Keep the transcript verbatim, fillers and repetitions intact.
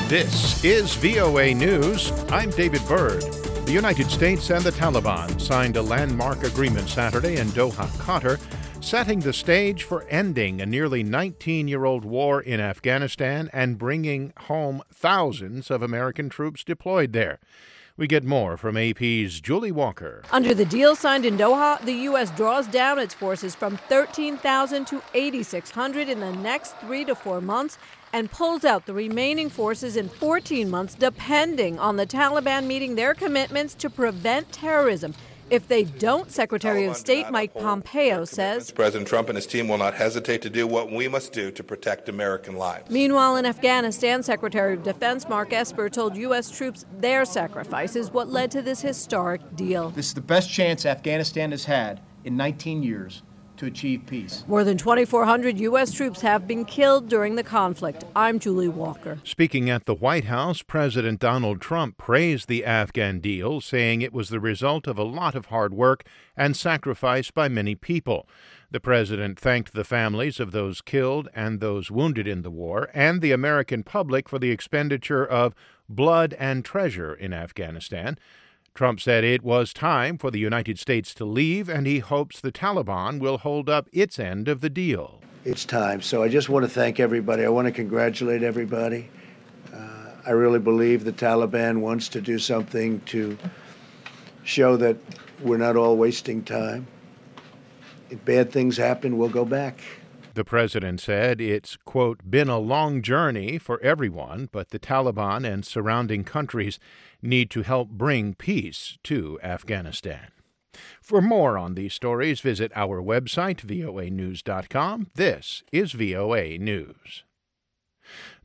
This is V O A News. I'm David Byrd. The United States and the Taliban signed a landmark agreement Saturday in Doha, Qatar, setting the stage for ending a nearly nineteen-year-old war in Afghanistan and bringing home thousands of American troops deployed there. We get more from A P's Julie Walker. Under the deal signed in Doha, the U S draws down its forces from thirteen thousand to eighty-six hundred in the next three to four months and pulls out the remaining forces in fourteen months, depending on the Taliban meeting their commitments to prevent terrorism. If they don't, Secretary of State Mike Pompeo says President Trump and his team will not hesitate to do what we must do to protect American lives. Meanwhile, in Afghanistan, Secretary of Defense Mark Esper told U S troops their sacrifice is what led to this historic deal. This is the best chance Afghanistan has had in nineteen years to achieve peace. More than twenty-four hundred U S troops have been killed during the conflict. I'm Julie Walker. Speaking at the White House, President Donald Trump praised the Afghan deal, saying it was the result of a lot of hard work and sacrifice by many people. The president thanked the families of those killed and those wounded in the war and the American public for the expenditure of blood and treasure in Afghanistan. Trump said it was time for the United States to leave, and he hopes the Taliban will hold up its end of the deal. It's time. So I just want to thank everybody. I want to congratulate everybody. Uh, I really believe the Taliban wants to do something to show that we're not all wasting time. If bad things happen, we'll go back. The president said it's, quote, been a long journey for everyone, but the Taliban and surrounding countries need to help bring peace to Afghanistan. For more on these stories, visit our website, V O A news dot com. This is V O A News.